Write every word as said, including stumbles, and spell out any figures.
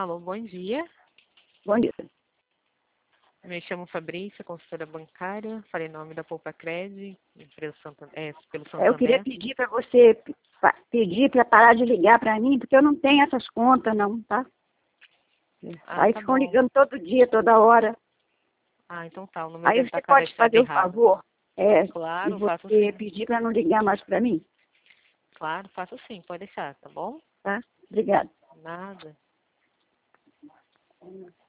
Alô, bom dia. Bom dia. Me chamo Fabrícia, consultora bancária. Falei em nome da Poupa Cred, empresa Santo, é, pelo Santander. Eu queria pedir para você pa- pedir para parar de ligar para mim, porque eu não tenho essas contas, não, tá? Ah, Aí tá ficam bom. ligando todo dia, toda hora. Ah, então tá. O número Aí deve você estar pode cadastrado fazer o errado. favor é, de Claro, faço você sim. pedir para não ligar mais para mim, Claro, faço sim. Pode deixar, tá bom? tá? Obrigada. Nada.